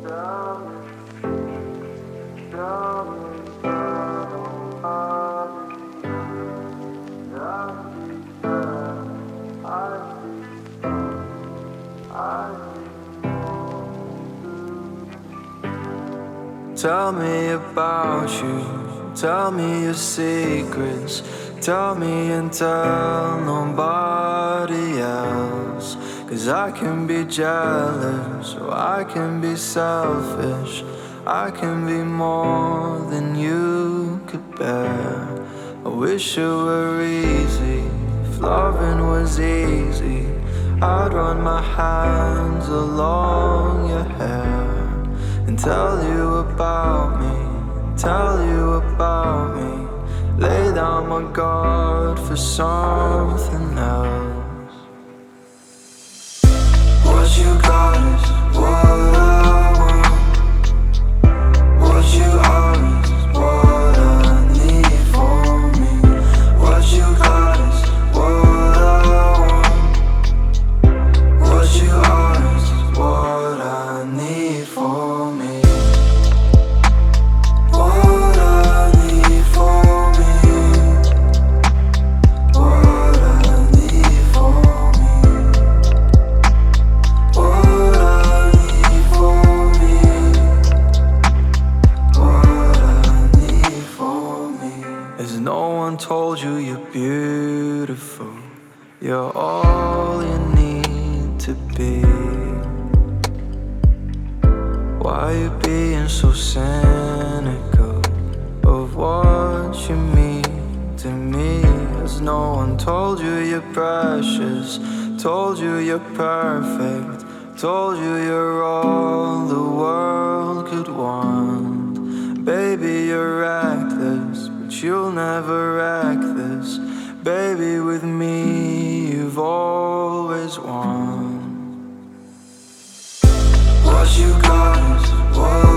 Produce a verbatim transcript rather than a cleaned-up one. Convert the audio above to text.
Tell me about you, tell me your secrets. Tell me and tell nobody else. Cause I can be jealous, or I can be selfish. I can be more than you could bear. I wish it were easy, if loving was easy. I'd run my hands along your hair and tell you about me, tell you about me. Lay down my guard for something else. What you got is what I want. What you are is what I need for me. What you got is what I want. What you are is what I need for me. Told you you're beautiful, you're all you need to be. Why you being so cynical of what you mean to me? Has no one told you you're precious, told you you're perfect, told you you're all the world could want? Baby, you're reckless, you'll never act this. Baby, with me you've always won. What you got is what